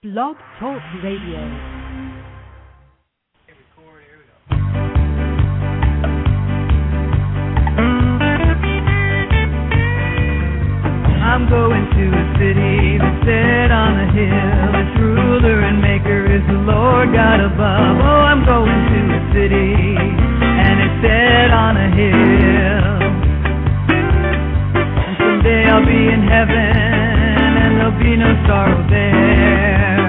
Blog Talk Radio. I'm going to a city that's set on a hill. Its ruler and maker is the Lord God above. Oh, I'm going to a city, and it's set on a hill. And someday I'll be in heaven, and there'll be no sorrow there.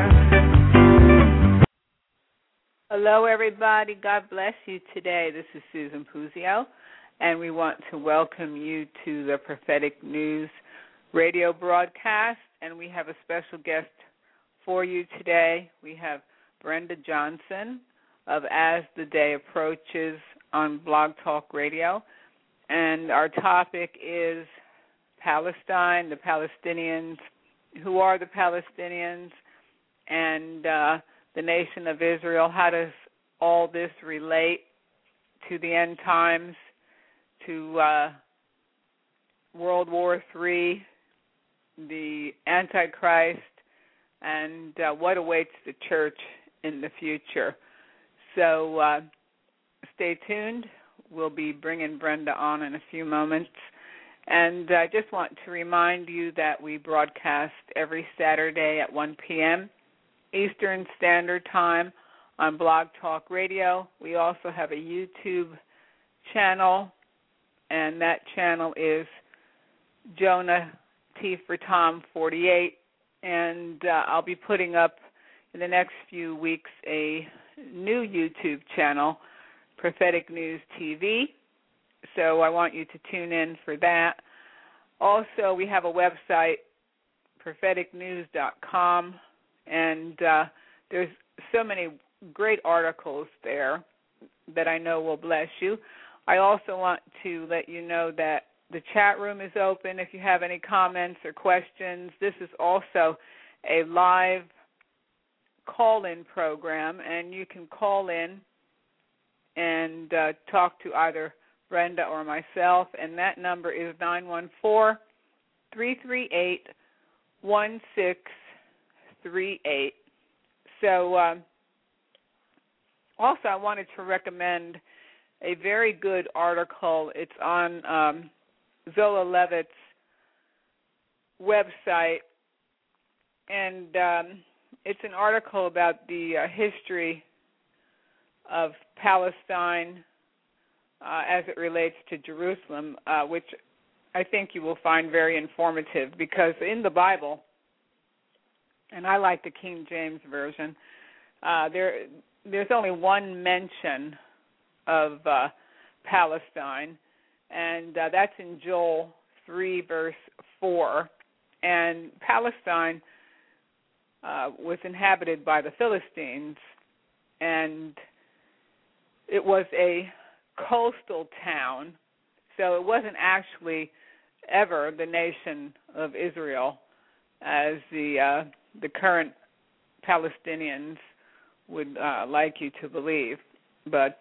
Hello, everybody. God bless you today. This is Susan Puzio, and we want to welcome you to the Prophetic News radio broadcast, and we have a special guest for you today. We have Brenda Johnson of As the Day Approaches on Blog Talk Radio, and our topic is Palestine, the Palestinians, who are the Palestinians, and the nation of Israel. How does all this relate to the end times, to World War III, the Antichrist, and what awaits the church in the future? So stay tuned. We'll be bringing Brenda on in a few moments. And I just want to remind you that we broadcast every Saturday at 1 p.m. Eastern Standard Time on Blog Talk Radio. We also have a YouTube channel, and that channel is Jonah T for Tom 48, and I'll be putting up in the next few weeks a new YouTube channel, Prophetic News TV, so I want you to tune in for that. Also, we have a website, propheticnews.com, and there's so many great articles there that I know will bless you. I also want to let you know that the chat room is open if you have any comments or questions. This is also a live call-in program, and you can call in and talk to either Brenda or myself, and that number is 914-338-1638. So also I wanted to recommend a very good article. It's on Zola Levitt's website, and it's an article about the history of Palestine as it relates to Jerusalem, which I think you will find very informative, because in the Bible, and I like the King James Version, there's only one mention of Palestine, and that's in Joel 3, verse 4. And Palestine was inhabited by the Philistines, and it was a coastal town, so it wasn't actually ever the nation of Israel as the current Palestinians would like you to believe. But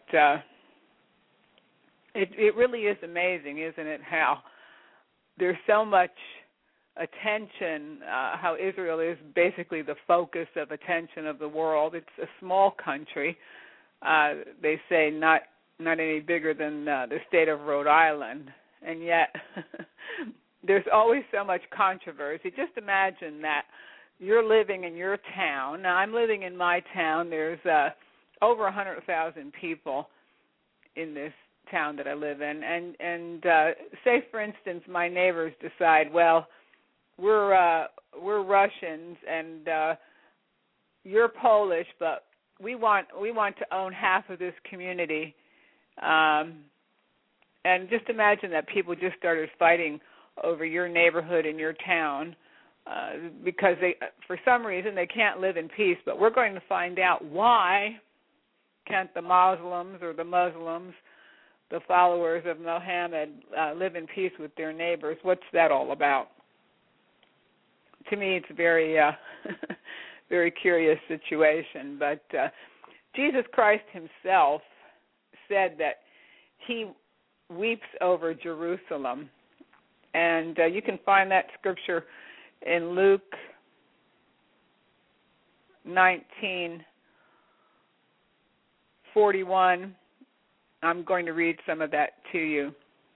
it really is amazing, isn't it, how there's so much attention, how Israel is basically the focus of attention of the world. It's a small country. They say not any bigger than the state of Rhode Island, and yet there's always so much controversy. Just imagine that you're living in your town. Now, I'm living in my town. There's over 100,000 people in this town that I live in, and say, for instance, my neighbors decide, well, we're Russians and you're Polish, but we want to own half of this community. And just imagine that people just started fighting over your neighborhood in your town because they, for some reason, they can't live in peace. But we're going to find out why can't the Muslims, the followers of Mohammed, live in peace with their neighbors. What's that all about? To me, it's a very, very curious situation. But Jesus Christ himself said that he weeps over Jerusalem. And you can find that scripture in Luke 19:41. I'm going to read some of that to you.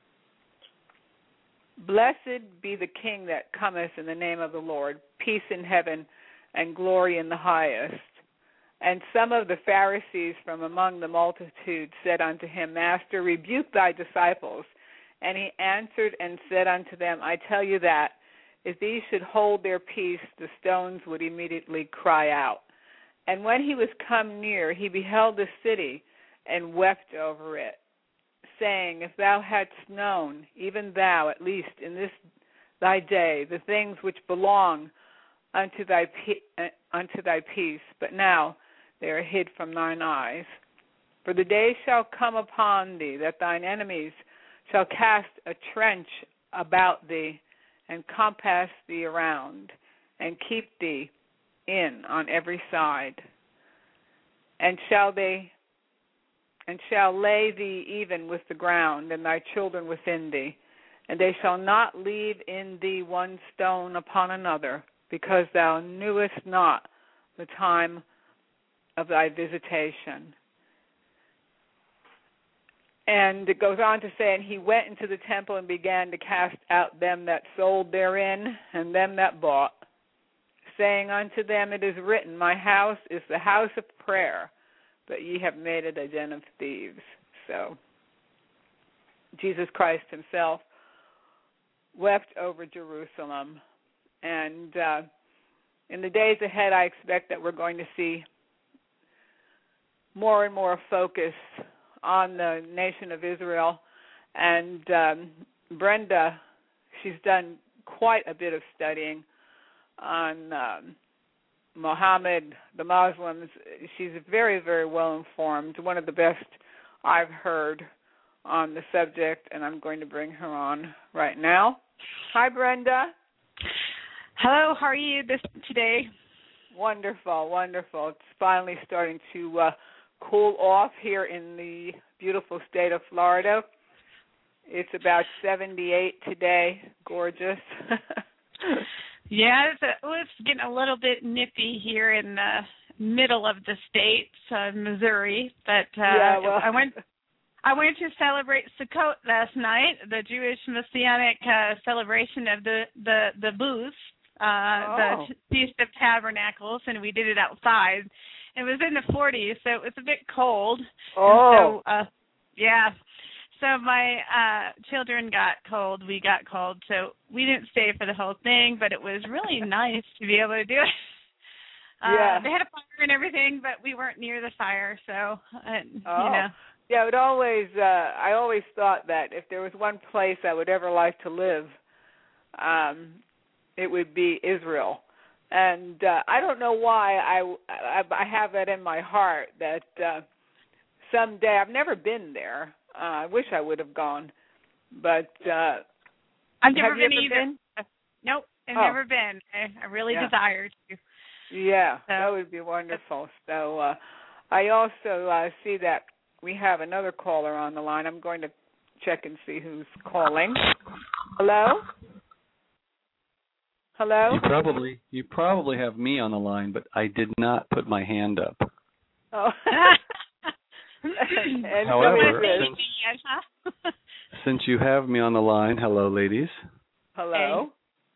Blessed be the King that cometh in the name of the Lord, peace in heaven and glory in the highest. And some of the Pharisees from among the multitude said unto him, Master, rebuke thy disciples. And he answered and said unto them, I tell you that, if these should hold their peace, the stones would immediately cry out. And when he was come near, he beheld the city, and wept over it, saying, If thou hadst known, even thou, at least in this thy day, the things which belong unto thy peace, but now they are hid from thine eyes. For the day shall come upon thee that thine enemies shall cast a trench about thee, and compass thee around, and keep thee in on every side, and shall lay thee even with the ground, and thy children within thee, and they shall not leave in thee one stone upon another, because thou knewest not the time of thy visitation. And it goes on to say, and he went into the temple and began to cast out them that sold therein, and them that bought, saying unto them, It is written, My house is the house of prayer, but ye have made it a den of thieves. So Jesus Christ himself wept over Jerusalem. And in the days ahead, I expect that we're going to see more and more focus on the nation of Israel. And Brenda, she's done quite a bit of studying on Muhammad, the Muslims. She's very, very well informed, one of the best I've heard on the subject, and I'm going to bring her on right now. Hi, Brenda. Hello, how are you today? Wonderful, wonderful. It's finally starting to cool off here in the beautiful state of Florida. It's about 78 today. Gorgeous. Yeah, it's getting a little bit nippy here in the middle of the state, Missouri. But I went to celebrate Sukkot last night, the Jewish Messianic celebration of the booths, the Feast of Tabernacles, and we did it outside. It was in the 40s, so it was a bit cold. Oh. And so, yeah. So my children got cold, we got cold, so we didn't stay for the whole thing, but it was really nice to be able to do it. Yeah. They had a fire and everything, but we weren't near the fire, so, you know. Yeah, I always thought that if there was one place I would ever like to live, it would be Israel. And I don't know why I have that in my heart that someday, I've never been there. I wish I would have gone, but I've never been either. Been? Nope, I've never been. I really desire to. Yeah, so. That would be wonderful. So I also see that we have another caller on the line. I'm going to check and see who's calling. Hello? Hello? You probably have me on the line, but I did not put my hand up. Oh. However, since you have me on the line, hello, ladies. Hello.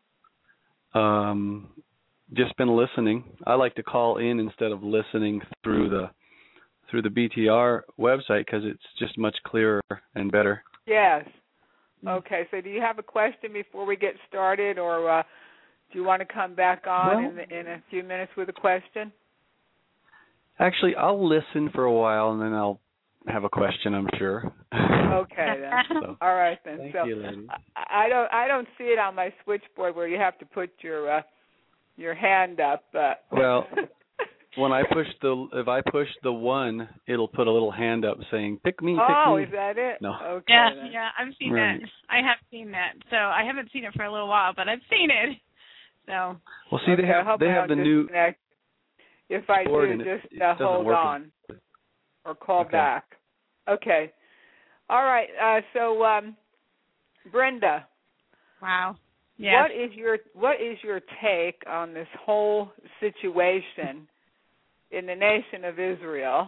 Just been listening. I like to call in instead of listening through the BTR website because it's just much clearer and better. Yes. Okay. So, do you have a question before we get started, or do you want to come back on in a few minutes with a question? Actually, I'll listen for a while, and then I'll have a question, I'm sure. Okay, then. So, all right, then. Thank so you, ladies. I don't see it on my switchboard where you have to put your hand up. Well, when if I push the 1, it'll put a little hand up saying, pick me, pick me. Oh, is that it? No. Okay. Yeah, I've seen that. I have seen that. So I haven't seen it for a little while, but I've seen it. So. Well, see, they have the new. If I do, just hold on or call back. Okay. All right. So, Brenda. Wow. Yes. What is your take on this whole situation in the nation of Israel.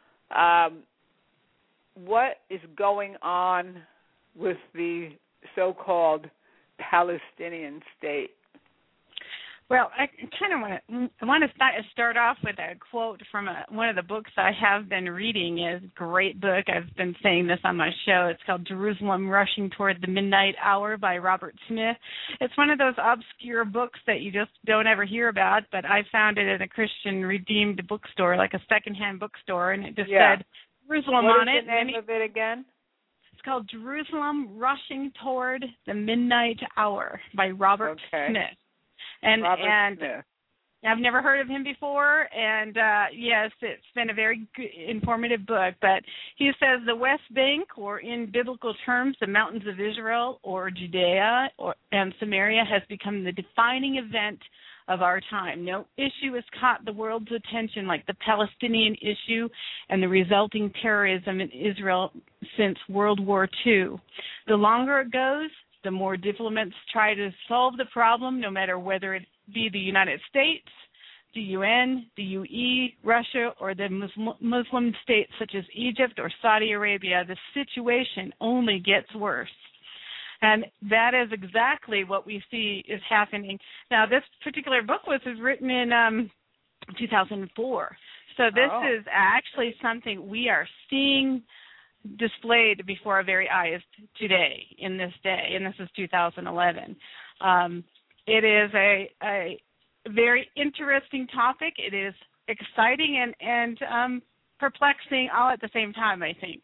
What is going on with the so-called Palestinian state? Well, I kind of want to start off with a quote from one of the books I have been reading. Is a great book. I've been saying this on my show. It's called Jerusalem Rushing Toward the Midnight Hour by Robert Smith. It's one of those obscure books that you just don't ever hear about, but I found it at a Christian Redeemed bookstore, like a secondhand bookstore, and it just said Jerusalem on it. What is the name of it again? It's called Jerusalem Rushing Toward the Midnight Hour by Robert Smith. And Smith. I've never heard of him before, and yes, it's been a very good, informative book, but he says the West Bank, or in biblical terms, the mountains of Israel, or Judea, and Samaria, has become the defining event of our time. No issue has caught the world's attention like the Palestinian issue and the resulting terrorism in Israel since World War II. The longer it goes, the more diplomats try to solve the problem, no matter whether it be the United States, the UN, the UE, Russia, or the Muslim states such as Egypt or Saudi Arabia. The situation only gets worse. And that is exactly what we see is happening. Now, this particular book was written in 2004. So this is actually something we are seeing displayed before our very eyes today, in this day, and this is 2011. It is a very interesting topic. It is exciting and perplexing all at the same time, I think.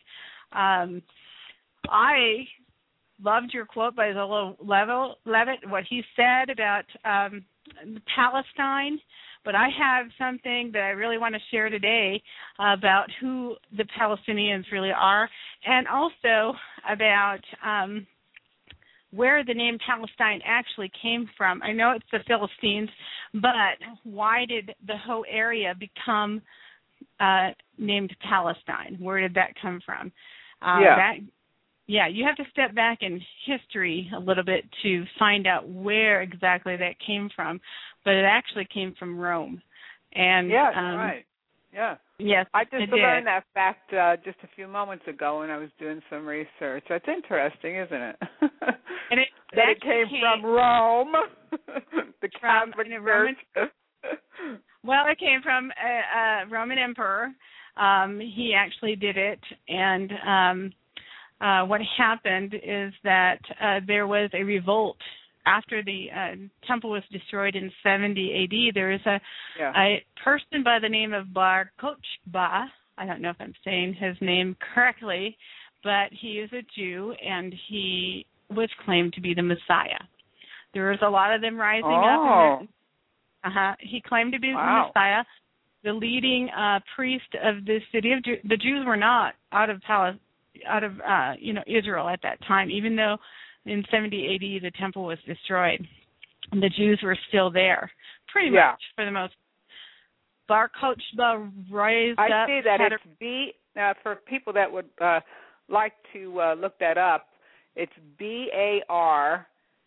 I loved your quote by Zolo Levitt, what he said about Palestine, but I have something that I really want to share today about who the Palestinians really are, and also about where the name Palestine actually came from. I know it's the Philistines, but why did the whole area become named Palestine? Where did that come from? You have to step back in history a little bit to find out where exactly that came from, but it actually came from Rome. And right. Yeah. Yes, I just learned that fact just a few moments ago when I was doing some research. That's interesting, isn't it? And it came from Rome, the Catholic Church. Well, it came from a Roman emperor. He actually did it, and what happened is that there was a revolt after the temple was destroyed in 70 AD. There is a person by the name of Bar Kokhba. I don't know if I'm saying his name correctly, but he is a Jew, and he was claimed to be the Messiah. There was a lot of them rising up. He claimed to be the Messiah. The leading priest of the city of the Jews were not out of Israel at that time, even though in 70 AD the temple was destroyed. The Jews were still there, pretty much for the most. Bar Kokhba raised up. I see that it's for people that would like to look that up. It's BARKOCHBA.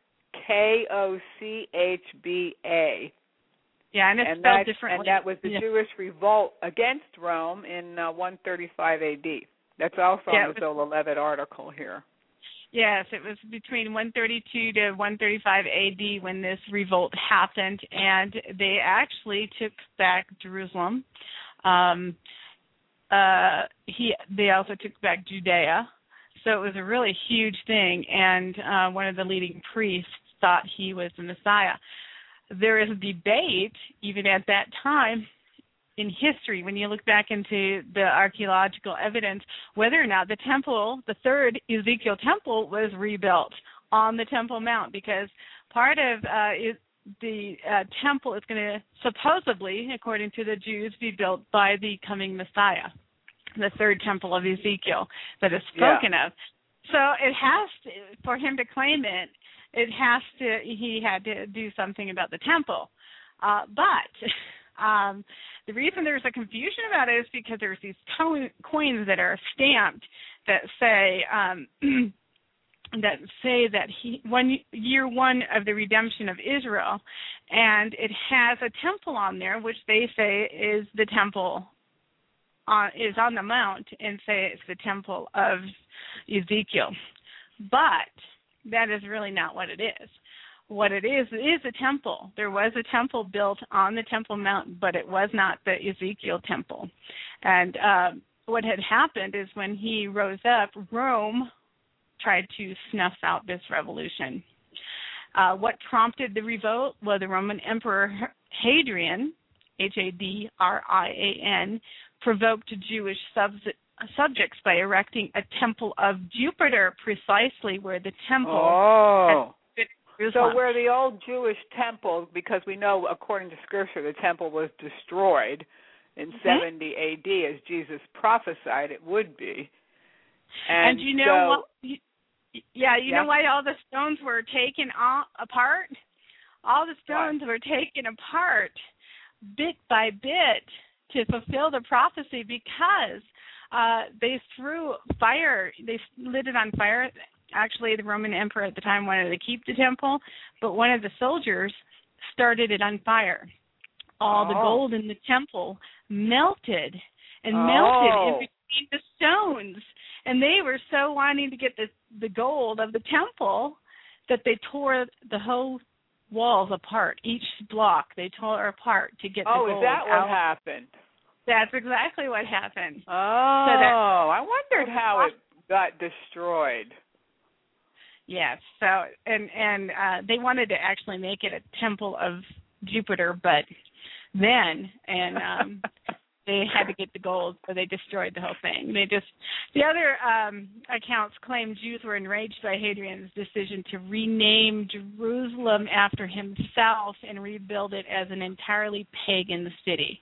Yeah, and it's spelled differently. And that was the Jewish revolt against Rome in 135 AD. That's also in the Zola Levitt article here. Yes, it was between 132 to 135 AD when this revolt happened, and they actually took back Jerusalem. They also took back Judea. So it was a really huge thing, and one of the leading priests thought he was the Messiah. There is a debate, even at that time, in history, when you look back into the archaeological evidence, whether or not the temple, the third Ezekiel temple, was rebuilt on the Temple Mount, because part of the temple is going to supposedly, according to the Jews, be built by the coming Messiah, the third temple of Ezekiel that is spoken of. So it has to, for him to claim it, he had to do something about the temple. But the reason there's a confusion about it is because there's these coins that are stamped that say that say that year one of the redemption of Israel, and it has a temple on there, which they say is the temple is on the mount, and say it's the temple of Ezekiel. But that is really not what it is. What it is a temple. There was a temple built on the Temple Mount, but it was not the Ezekiel temple. And what had happened is when he rose up, Rome tried to snuff out this revolution. What prompted the revolt? Well, the Roman Emperor Hadrian, Hadrian, provoked Jewish subjects by erecting a temple of Jupiter, precisely where the temple had been. So where the old Jewish temple, because we know according to Scripture the temple was destroyed in 70 A.D. as Jesus prophesied it would be. And you know what? Know why all the stones were taken apart? All the stones were taken apart bit by bit to fulfill the prophecy, because they threw fire. They lit it on fire. Actually, the Roman emperor at the time wanted to keep the temple, but one of the soldiers started it on fire. All the gold in the temple melted in between the stones. And they were so wanting to get the gold of the temple that they tore the whole walls apart. Each block they tore apart to get the gold out. Oh, is that what happened? That's exactly what happened. Oh, I wondered how it got destroyed. Yes. So and they wanted to actually make it a temple of Jupiter, but then they had to get the gold, so they destroyed the whole thing. The other accounts claim Jews were enraged by Hadrian's decision to rename Jerusalem after himself and rebuild it as an entirely pagan city.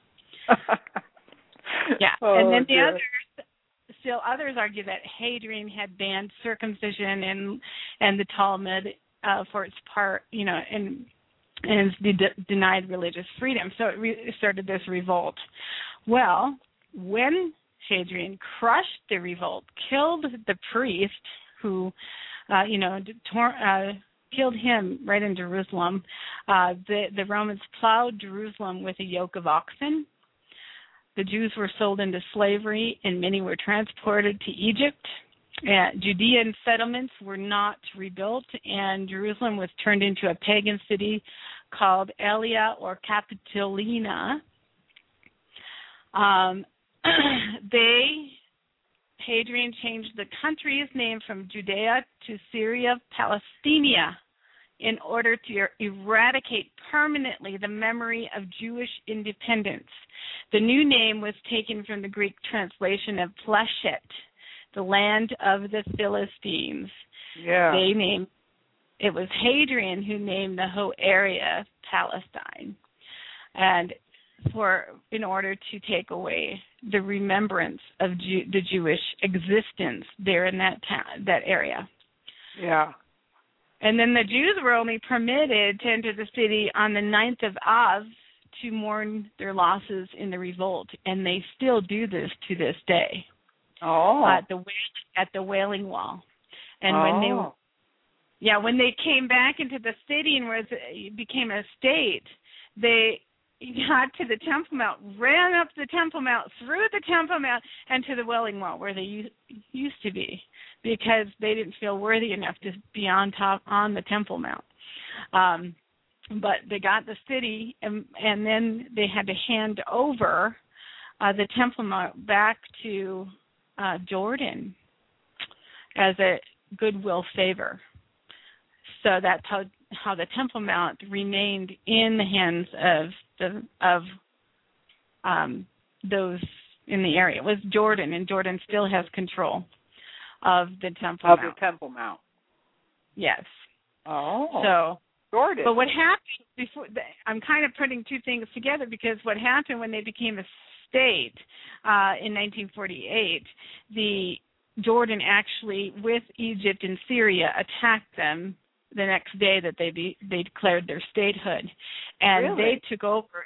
Yeah, and then others argue that Hadrian had banned circumcision and the Talmud for its part, and denied religious freedom. So it started this revolt. Well, when Hadrian crushed the revolt, killed the priest who, killed him right in Jerusalem, the Romans plowed Jerusalem with a yoke of oxen. The Jews were sold into slavery, and many were transported to Egypt. Judean settlements were not rebuilt, and Jerusalem was turned into a pagan city called Aelia or Capitolina. Hadrian changed the country's name from Judea to Syria Palestina in order to eradicate permanently the memory of Jewish independence. The new name was taken from the Greek translation of Pleshet, the land of the Philistines. Yeah. It was Hadrian who named the whole area Palestine, and in order to take away the remembrance of the Jewish existence there in that area. Yeah. And then the Jews were only permitted to enter the city on the 9th of Av to mourn their losses in the revolt, and they still do this to this day. Oh. At the Wailing Wall. And when they came back into the city and it became a state, they got to the Temple Mount, ran up the Temple Mount, through the Temple Mount, and to the Wailing Wall where they used to be, because they didn't feel worthy enough to be on the Temple Mount. But they got the city, and then they had to hand over the Temple Mount back to Jordan as a goodwill favor. So that's how the Temple Mount remained in the hands of those in the area. It was Jordan, and Jordan still has control of the Temple Mount. Of the Temple Mount. Yes. Oh. So Jordan. But what happened before? I'm kind of putting two things together, because what happened when they became a state in 1948, the Jordan actually, with Egypt and Syria, attacked them the next day that they declared their statehood, and really? they took over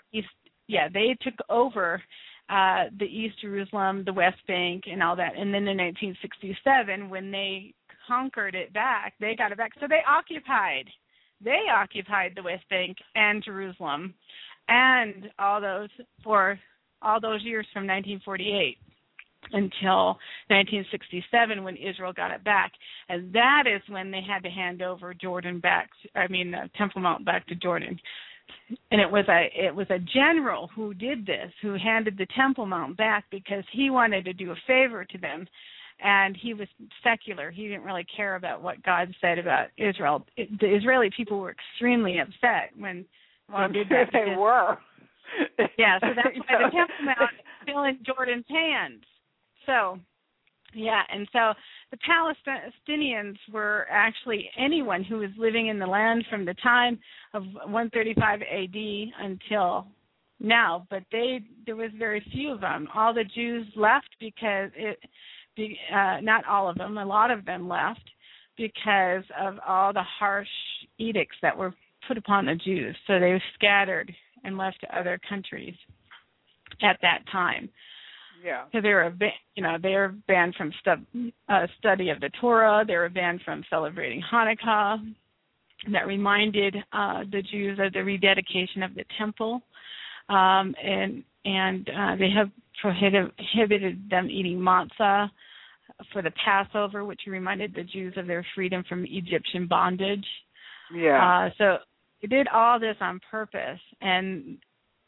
the East Jerusalem, the West Bank, and all that. And then in 1967, when they conquered it back. They got it back. So they occupied the West Bank and Jerusalem, and all those years from 1948 until 1967 when Israel got it back. And that is when they had to hand over Temple Mount back to Jordan. And it was a general who did this, who handed the Temple Mount back because he wanted to do a favor to them. And he was secular. He didn't really care about what God said about Israel. The Israeli people were extremely upset when they did that. They were. Yeah, so that's why the Temple Mount is still in Jordan's hands. So, yeah, and so the Palestinians were actually anyone who was living in the land from the time of 135 A.D. until now, but there was very few of them. All the Jews left because not all of them, a lot of them left because of all the harsh edicts that were put upon the Jews. So they scattered and left to other countries at that time. Yeah. So they were banned from study of the Torah. They were banned from celebrating Hanukkah. That reminded the Jews of the rededication of the temple, and they have prohibited them eating matzah for the Passover, which reminded the Jews of their freedom from Egyptian bondage. Yeah. So they did all this on purpose, and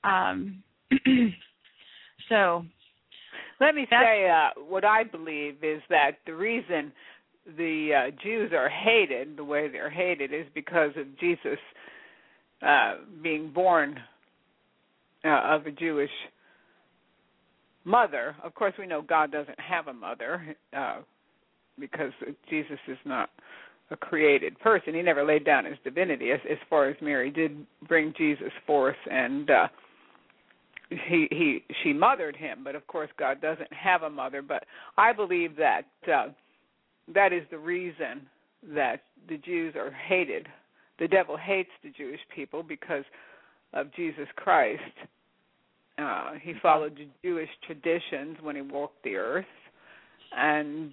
so. Let me say what I believe is that the reason the Jews are hated the way they're hated is because of Jesus being born of a Jewish mother. Of course, we know God doesn't have a mother because Jesus is not a created person. He never laid down his divinity as far as Mary did bring Jesus forth, and she mothered him, but of course God doesn't have a mother. But I believe that that is the reason that the Jews are hated. The devil hates the Jewish people because of Jesus Christ. He followed the Jewish traditions when he walked the earth, and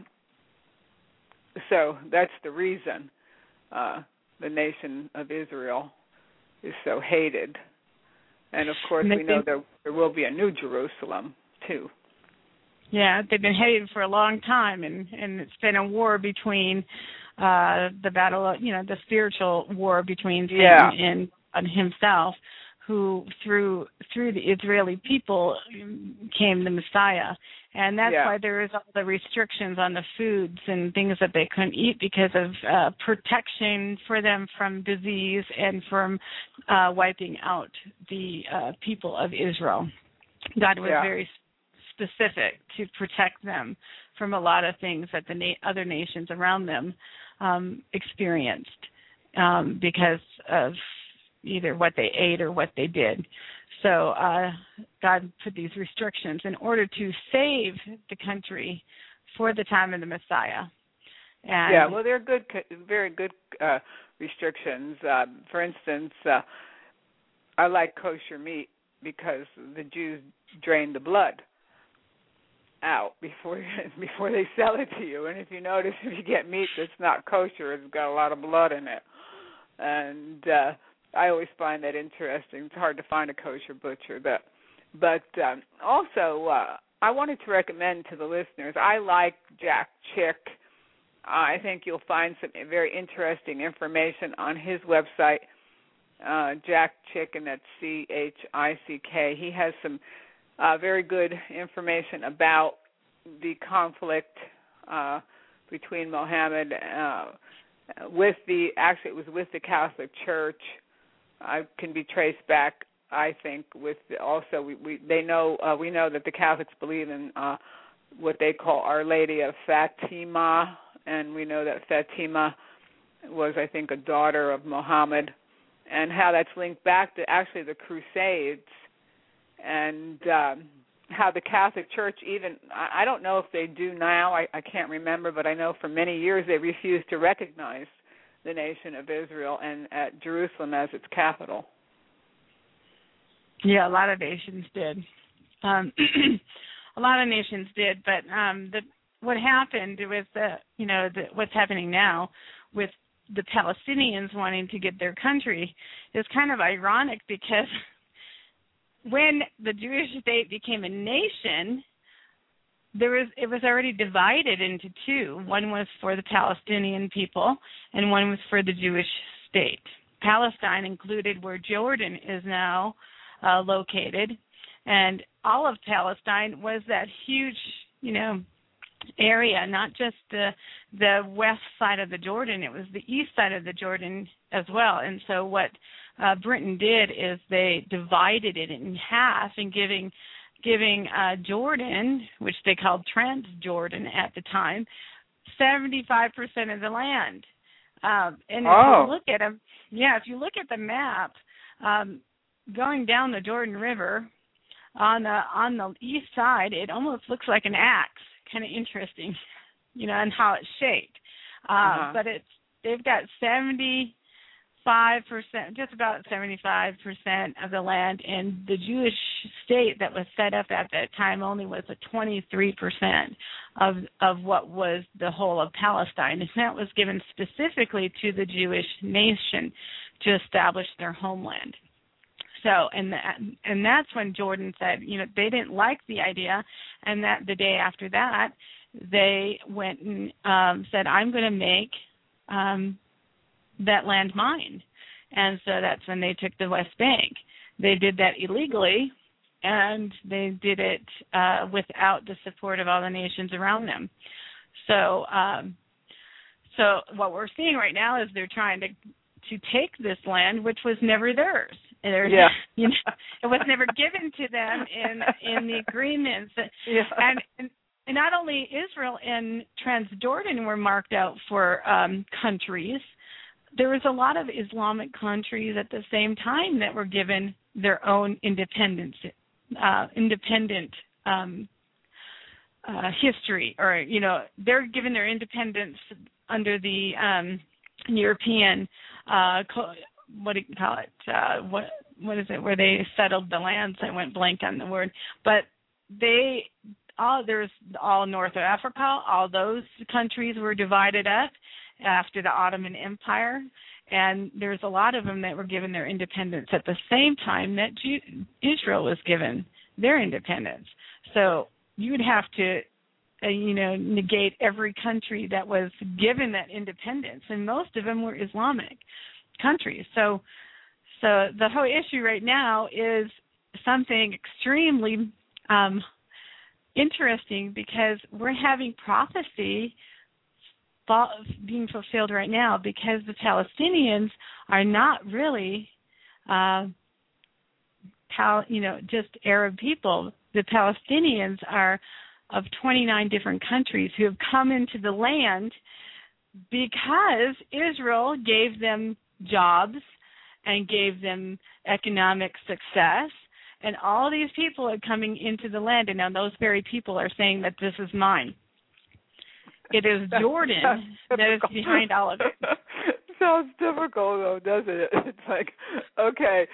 so that's the reason the nation of Israel is so hated. And, of course, we know there will be a new Jerusalem, too. Yeah, they've been hated for a long time, and it's been a war between the battle, the spiritual war between Satan and himself, who through the Israeli people came the Messiah. And that's why there is all the restrictions on the foods and things that they couldn't eat because of protection for them from disease and from wiping out the people of Israel. God was very specific to protect them from a lot of things that the other nations around them experienced because of either what they ate or what they did. So God put these restrictions in order to save the country for the time of the Messiah. And they're good, very good restrictions. For instance, I like kosher meat because the Jews drain the blood out before they sell it to you. And if you notice, if you get meat that's not kosher, it's got a lot of blood in it. And I always find that interesting. It's hard to find a kosher butcher. But also, I wanted to recommend to the listeners, I like Jack Chick. I think you'll find some very interesting information on his website, Jack Chick, and that's C-H-I-C-K. He has some very good information about the conflict between Mohammed it was with the Catholic Church. Can be traced back, I think, with also we know that the Catholics believe in what they call Our Lady of Fatima, and we know that Fatima was, I think, a daughter of Muhammad, and how that's linked back to actually the Crusades, and how the Catholic Church even, I don't know if they do now, I can't remember, but I know for many years they refused to recognize the nation of Israel and at Jerusalem as its capital. Yeah, a lot of nations did. A lot of nations did, but what happened with what's happening now with the Palestinians wanting to get their country is kind of ironic, because when the Jewish state became a nation, it was already divided into two. One was for the Palestinian people, and one was for the Jewish state. Palestine included where Jordan is now located, and all of Palestine was that huge, area, not just the west side of the Jordan. It was the east side of the Jordan as well. And so what Britain did is they divided it in half, and giving Jordan, which they called Transjordan at the time, 75% of the land. And if you look at the map, going down the Jordan River on the east side, it almost looks like an axe. Kind of interesting, and how it's shaped. But they've got 75%, just about 75% of the land, and the Jewish state that was set up at that time only was 23% of what was the whole of Palestine, and that was given specifically to the Jewish nation to establish their homeland. So, and that's when Jordan said, they didn't like the idea, and that the day after that, they went and said, I'm going to make that land mine. And so that's when they took the West Bank. They did that illegally, and they did it without the support of all the nations around them. So, so what we're seeing right now is they're trying to take this land, which was never theirs. It was never given to them in the agreements. Yeah. And not only Israel and Transjordan were marked out for countries, there was a lot of Islamic countries at the same time that were given their own independent history, or they're given their independence under the European what do you call it? What is it? Where they settled the lands? I went blank on the word. But there's all North Africa. All those countries were divided up after the Ottoman Empire, and there's a lot of them that were given their independence at the same time that Israel was given their independence. So you would have to negate every country that was given that independence, and most of them were Islamic countries. So the whole issue right now is something extremely interesting, because we're having prophecy being fulfilled right now, because the Palestinians are not really just Arab people. The Palestinians are of 29 different countries who have come into the land because Israel gave them jobs and gave them economic success, and all these people are coming into the land, and now those very people are saying that this is mine. It is Jordan that is behind all of it. Sounds difficult, though, doesn't it? It's like, okay,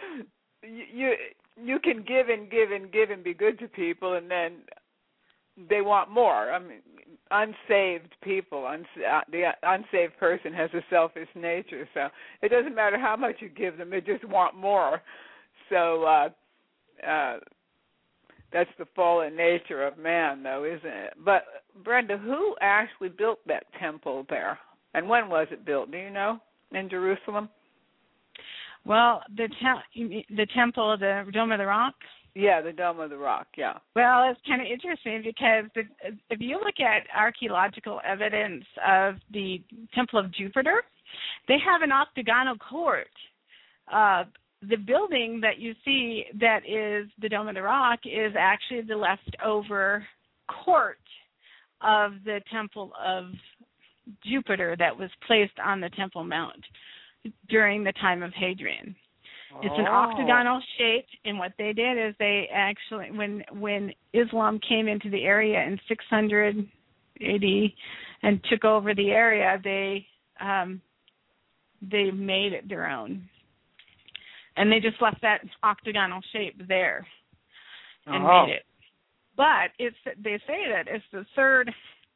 you can give and give and give and be good to people, and then they want more. I mean, unsaved people, the unsaved person has a selfish nature, so it doesn't matter how much you give them, they just want more. So that's the fallen nature of man, though, isn't it? But, Brenda, who actually built that temple there? And when was it built? Do you know, in Jerusalem? Well, the temple, the Dome of the Rock? Yeah, the Dome of the Rock, yeah. Well, it's kind of interesting, because if you look at archaeological evidence of the Temple of Jupiter, they have an octagonal court. The building that you see that is the Dome of the Rock is actually the leftover court of the Temple of Jupiter that was placed on the Temple Mount during the time of Hadrian. It's an octagonal shape, and what they did is they actually, when Islam came into the area in 600 AD and took over the area, they made it their own, and they just left that octagonal shape there and made it. But they say that it's the third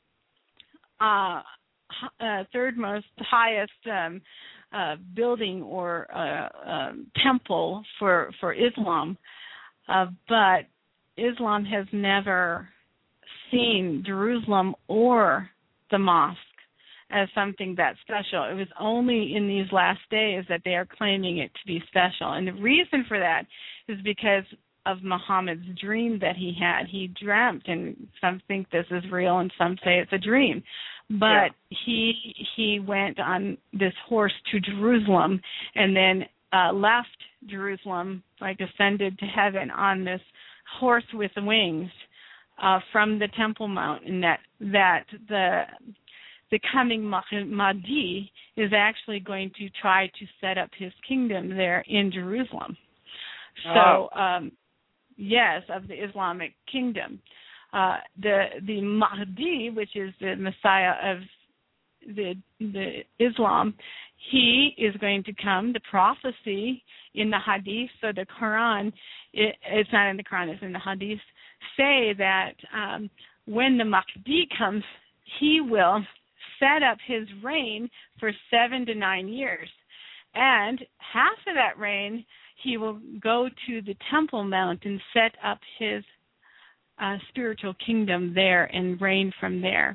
third most highest building or temple for Islam, but Islam has never seen Jerusalem or the mosque as something that's special. It was only in these last days that they are claiming it to be special. And the reason for that is because of Muhammad's dream that he had. He dreamt, and some think this is real and some say it's a dream. But he went on this horse to Jerusalem and then left Jerusalem, like ascended to heaven on this horse with wings from the Temple Mount, and that the coming Mahdi is actually going to try to set up his kingdom there in Jerusalem. So, yes, of the Islamic kingdom. The Mahdi, which is the Messiah of the Islam, he is going to come. The prophecy in the Hadith, so the Quran, it's not in the Quran, it's in the Hadith, say that when the Mahdi comes, he will set up his reign for 7 to 9 years. And half of that reign, he will go to the Temple Mount and set up his spiritual kingdom there and reign from there.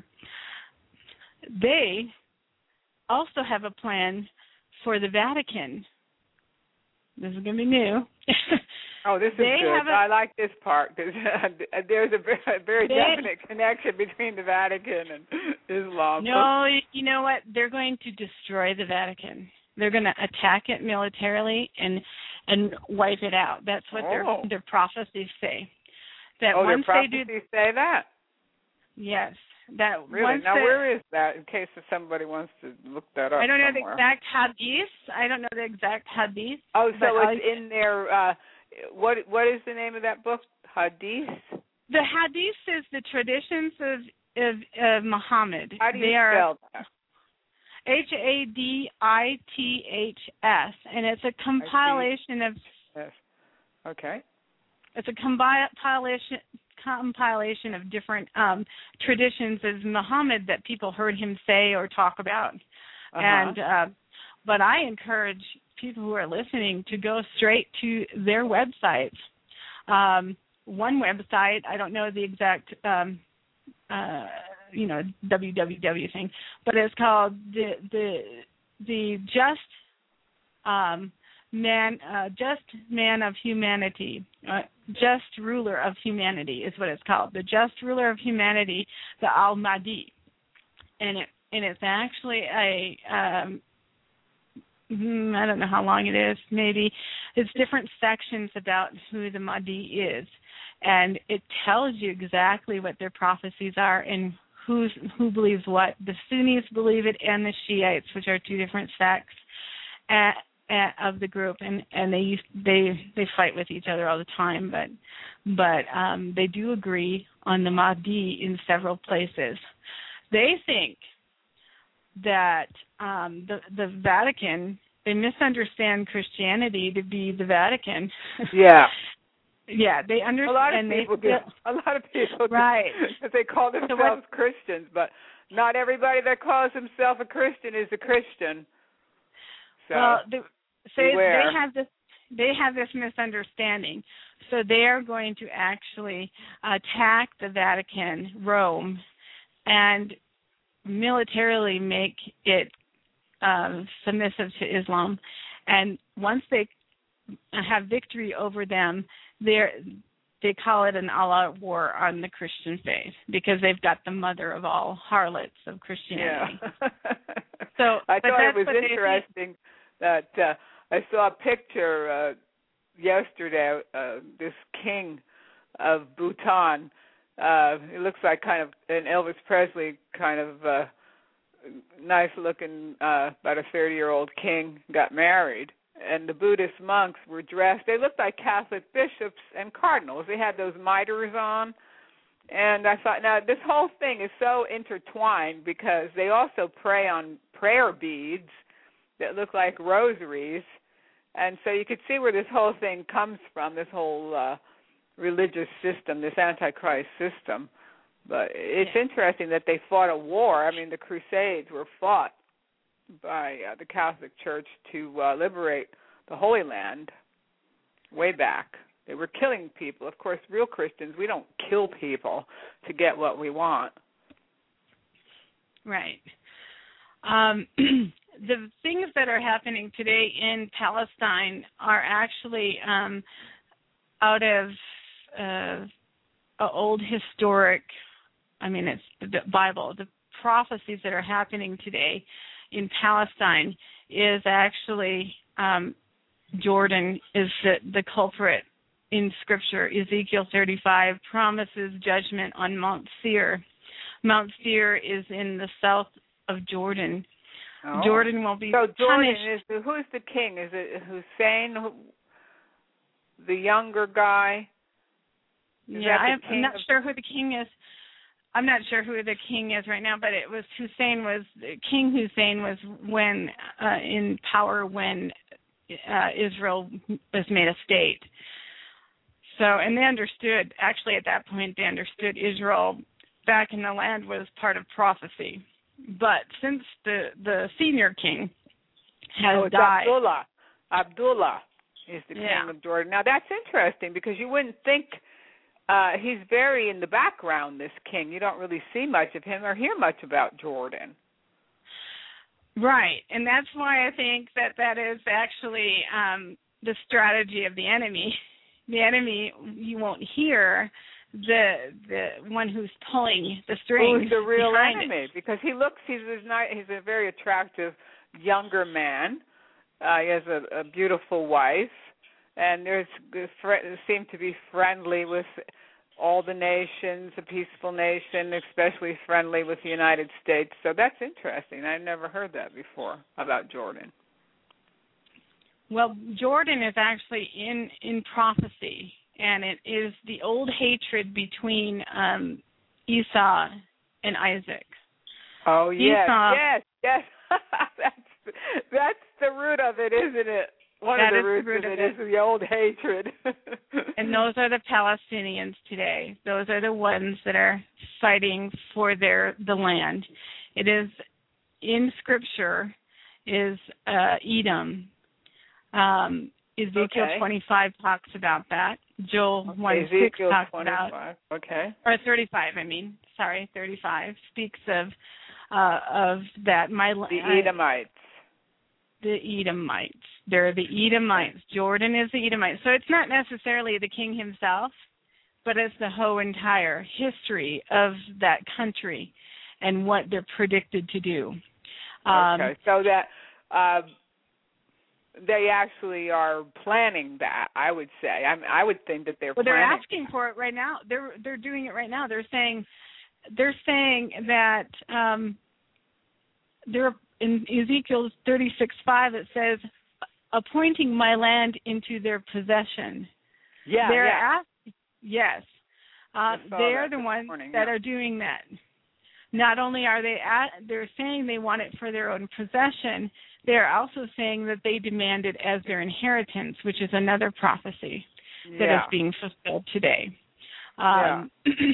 They also have a plan for the Vatican. This is going to be new. Oh, this is good. I like this part. There's a very definite connection between the Vatican and Islam. No, you know what? They're going to destroy the Vatican. They're going to attack it militarily and wipe it out. That's what their prophecies say. That their prophecies say that? Yes. That really? Now, where is that, in case if somebody wants to look that up? I don't know somewhere. the exact hadith. I don't know the exact hadith. Oh, so it's in their, what is the name of that book? Hadith? The hadith is the traditions of Muhammad. How do you spell that? Hadiths, and it's a compilation of. Yes. Okay. It's a compilation of different traditions of Muhammad that people heard him say or talk about. And but I encourage people who are listening to go straight to their websites. One website, I don't know the exact www thing, but it's called the Just Man of Humanity, Just Ruler of Humanity is what it's called. The Just Ruler of Humanity, the Al-Mahdi, and it's actually I don't know how long it is. Maybe it's different sections about who the Mahdi is, and it tells you exactly what their prophecies are and who believes what. The Sunnis believe it, and the Shiites, which are two different sects of the group, and they fight with each other all the time, but they do agree on the Mahdi in several places. They think that the Vatican, they misunderstand Christianity to be the Vatican. Yeah. Yeah, they understand. A lot of people right. They call themselves Christians, but not everybody that calls himself a Christian is a Christian. So, well, they have this misunderstanding. So they are going to actually attack the Vatican, Rome, and militarily make it submissive to Islam. And once they have victory over them, they call it an all-out war on the Christian faith because they've got the mother of all harlots of Christianity. Yeah. So I thought it was interesting that I saw a picture yesterday. This king of Bhutan. It looks like kind of an Elvis Presley kind of nice-looking, about a 30-year-old king got married. And the Buddhist monks were dressed. They looked like Catholic bishops and cardinals. They had those mitres on. And I thought, now, this whole thing is so intertwined because they also pray on prayer beads that look like rosaries. And so you could see where this whole thing comes from, this whole religious system, this Antichrist system. But it's interesting that they fought a war. I mean, the Crusades were fought by the Catholic Church to liberate the Holy Land way back. They were killing people. Of course, real Christians, we don't kill people to get what we want. Right. The things that are happening today in Palestine are actually out of old historic, it's the Bible. The prophecies that are happening today in Palestine is actually Jordan is the culprit in Scripture. Ezekiel 35 promises judgment on Mount Seir. Mount Seir is in the south of Jordan. Oh. Jordan will be punished. So Jordan punished. Who's the king? Is it Hussein, the younger guy? I'm not sure who the king is. I'm not sure who the king is right now, but it was King Hussein was when in power when Israel was made a state. So, and they understood, actually at that point, they understood Israel back in the land was part of prophecy. But since the senior king has died. Abdullah is the king of Jordan. Now, that's interesting because you wouldn't think he's very in the background, this king. You don't really see much of him or hear much about Jordan. Right, and that's why I think that is actually the strategy of the enemy. The enemy, you won't hear the one who's pulling the strings. Who's the real enemy? It. Because he's a very attractive younger man. He has a beautiful wife, and seem to be friendly with all the nations, a peaceful nation, especially friendly with the United States. So that's interesting. I've never heard that before about Jordan. Well, Jordan is actually in prophecy, and it is the old hatred between Esau and Isaac. Oh, yes, Esau, yes. That's the root of it, isn't it? One of the roots of it is the old hatred. And those are the Palestinians today. Those are the ones that are fighting for the land. It is in Scripture is Edom. Ezekiel 25 talks about that. Joel 1:6 talks 25. About. Okay. Or 35. 35 speaks of that. The Edomites. The Edomites. They're the Edomites. Jordan is the Edomite. So it's not necessarily the king himself, but it's the whole entire history of that country and what they're predicted to do. Okay, so that they actually are planning that, I would say. I would think that they're planning. They're asking for it right now. They're doing it right now. They're saying that they're in Ezekiel 36:5. It says, "Appointing my land into their possession." Yeah, they're yeah. Yes, they're the ones that are doing that. Not only are they're saying they want it for their own possession, they're also saying that they demand it as their inheritance, which is another prophecy that is being fulfilled today. And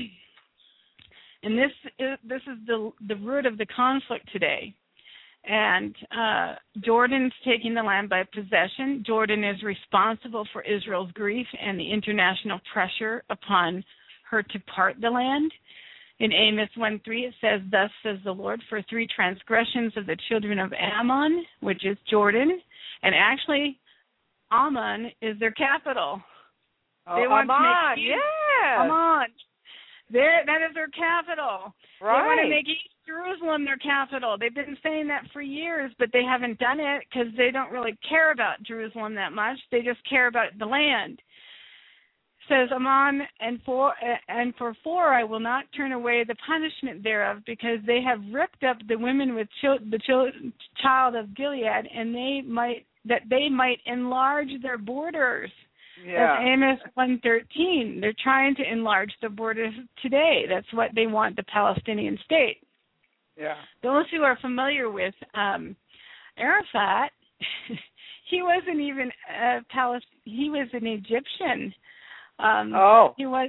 this is the root of the conflict today. And Jordan's taking the land by possession. Jordan is responsible for Israel's grief and the international pressure upon her to part the land. In Amos 1:3, it says, "Thus says the Lord, for 3 transgressions of the children of Ammon," which is Jordan, and actually Ammon is their capital. They want Ammon, Ammon. That is their capital. Right. They want to make East Jerusalem their capital. They've been saying that for years, but they haven't done it because they don't really care about Jerusalem that much. They just care about the land. Says Ammon, and for 4 I will not turn away the punishment thereof, because they have ripped up the women with the child of Gilead, and they might enlarge their borders. Yeah. That's Amos 1:13. They're trying to enlarge the borders today. That's what they want, the Palestinian state. Yeah. Those who are familiar with Arafat, he wasn't even he was an Egyptian. He was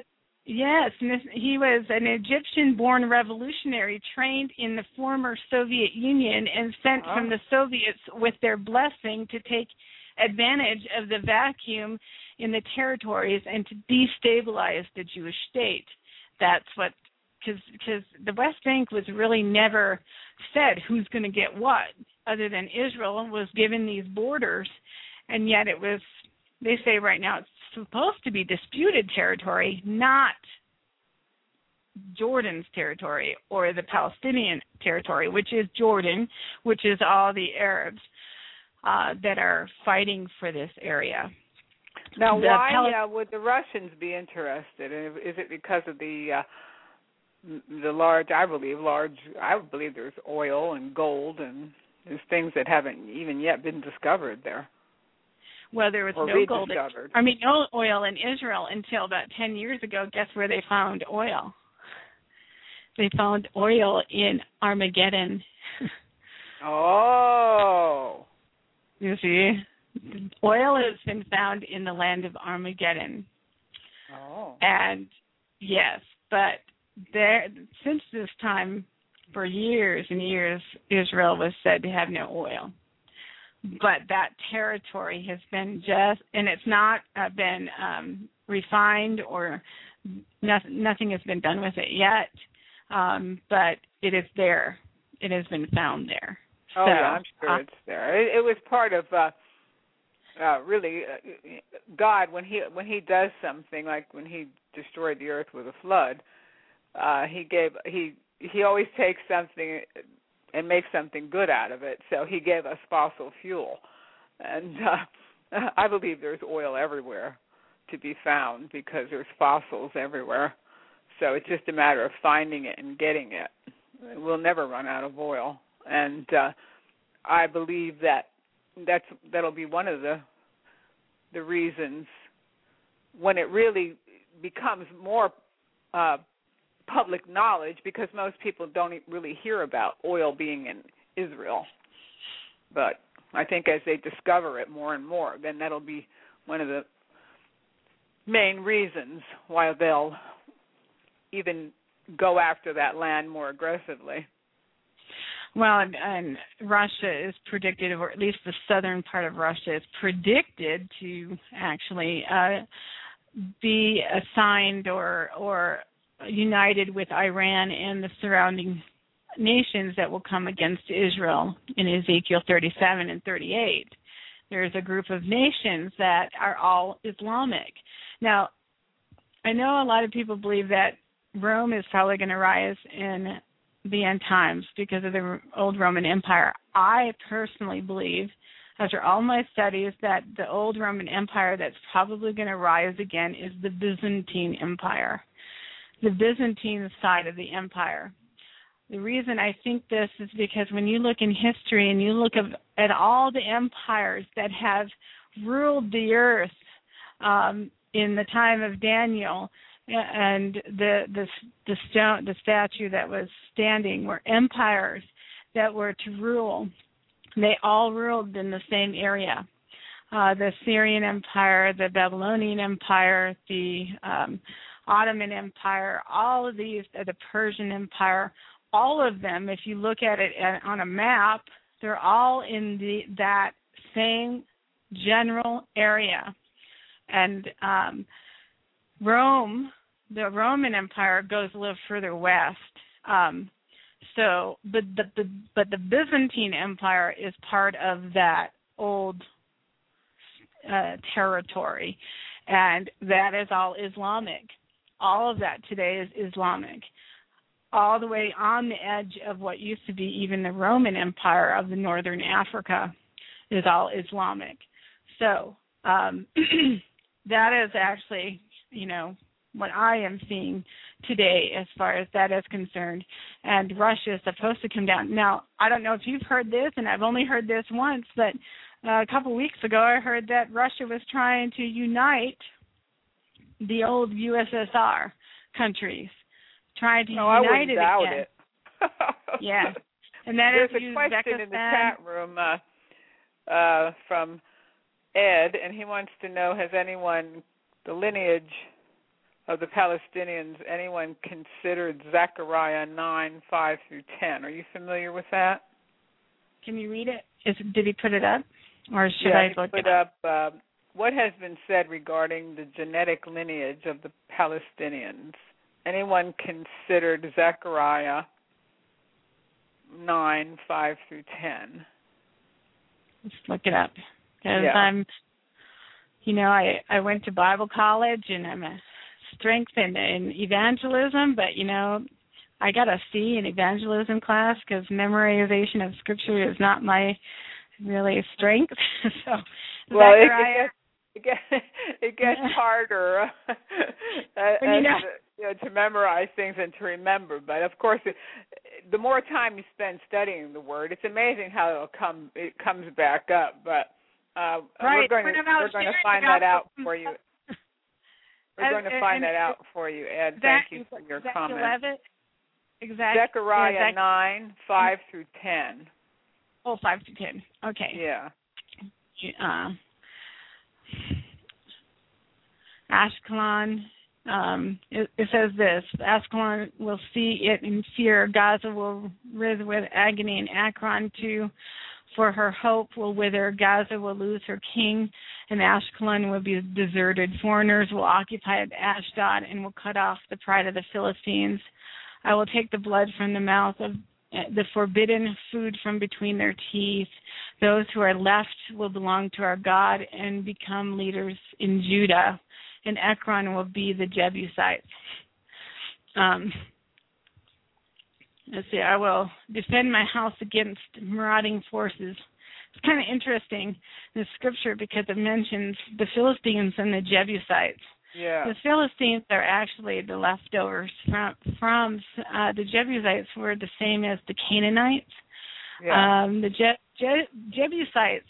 Yes, he was an Egyptian-born revolutionary trained in the former Soviet Union and sent from the Soviets with their blessing to take advantage of the vacuum in the territories and to destabilize the Jewish state. That's what, because the West Bank was really never said who's going to get what, other than Israel was given these borders, and yet it was, they say right now it's supposed to be disputed territory, not Jordan's territory or the Palestinian territory, which is Jordan, which is all the Arabs that are fighting for this area. Now, why would the Russians be interested? Is it because of the large? I believe there's oil and gold and there's things that haven't even yet been discovered there. Well, there was no gold. No oil in Israel until about 10 years ago. Guess where they found oil? They found oil in Armageddon. Oh. You see? Oil has been found in the land of Armageddon. Oh. And, yes, but since this time, for years and years, Israel was said to have no oil. But that territory has been and it's not been refined or nothing has been done with it yet. But it is there. It has been found there. Oh, yeah, I'm sure it's there. It was part of really God when he does something, like when he destroyed the earth with a flood. He always takes something and make something good out of it. So he gave us fossil fuel. And I believe there's oil everywhere to be found because there's fossils everywhere. So it's just a matter of finding it and getting it. We'll never run out of oil. And I believe that'll be one of the reasons when it really becomes more public knowledge, because most people don't really hear about oil being in Israel. But I think as they discover it more and more, then that'll be one of the main reasons why they'll even go after that land more aggressively. Well, and Russia is predicted, or at least the southern part of Russia is predicted to actually be assigned or united with Iran and the surrounding nations that will come against Israel in Ezekiel 37 and 38. There's a group of nations that are all Islamic. Now, I know a lot of people believe that Rome is probably going to rise in the end times because of the old Roman Empire. I personally believe, after all my studies, that the old Roman Empire that's probably going to rise again is the Byzantine Empire. The Byzantine side of the empire. The reason I think this is because when you look in history and you look at all the empires that have ruled the earth in the time of Daniel, and the statue that was standing were empires that were to rule. They all ruled in the same area. The Syrian Empire, the Babylonian Empire, the Ottoman Empire, all of these, the Persian Empire, all of them, if you look at it on a map, they're all in that same general area. And Rome, the Roman Empire, goes a little further west. But the Byzantine Empire is part of that old territory, and that is all Islamic. All of that today is Islamic. All the way on the edge of what used to be even the Roman Empire of the northern Africa is all Islamic. So that is actually, what I am seeing today as far as that is concerned. And Russia is supposed to come down. Now, I don't know if you've heard this, and I've only heard this once, but a couple weeks ago I heard that Russia was trying to unite the old USSR countries, trying to unite it again. It. Yeah. And that There's is a question in the chat room from Ed, and he wants to know, has anyone, the lineage of the Palestinians, anyone considered Zechariah 9:5-10. Are you familiar with that? Can you read it? Did he put it up, or should I look it up? What has been said regarding the genetic lineage of the Palestinians? Anyone considered Zechariah 9:5-10? Let's look it up, because I'm, I went to Bible college and I'm a strength in evangelism, but I got a C in evangelism class because memorization of scripture is not my really strength. So, well, it gets harder to memorize things and to remember. But of course, the more time you spend studying the word, it's amazing how it comes back up. But we're going to find that out for you. We're going to find that out for you, Ed. Thank you for your comment. Exactly. Zechariah 9:5-10. Oh, 5-10. Okay. Yeah. Ashkelon. It says this: Ashkelon will see it in fear. Gaza will writhe with agony, and Akron too, for her hope will wither. Gaza will lose her king, and Ashkelon will be deserted. Foreigners will occupy Ashdod and will cut off the pride of the Philistines. I will take the blood from the mouth of the forbidden food from between their teeth. Those who are left will belong to our God and become leaders in Judah, and Ekron will be the Jebusites. Let's see, I will defend my house against marauding forces. It's kind of interesting, this scripture, because it mentions the Philistines and the Jebusites. Yeah. The Philistines are actually the leftovers from the Jebusites were the same as the Canaanites. Yeah. The Jebusites